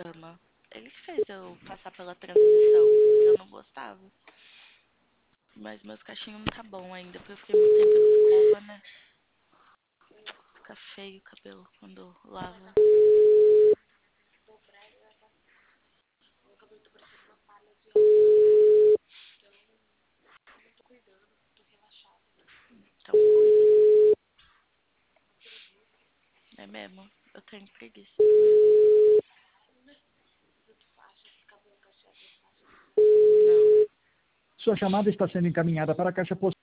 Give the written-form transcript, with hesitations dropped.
programa. Ele que fez eu passar pela transição. Eu não gostava. Mas meus cachinhos não tá bom ainda, porque eu fiquei muito tempo de escova, né? Fica feio o cabelo quando lava. Então cuida. É mesmo? Eu tenho preguiça. Não. Sua chamada está sendo encaminhada para a caixa postal.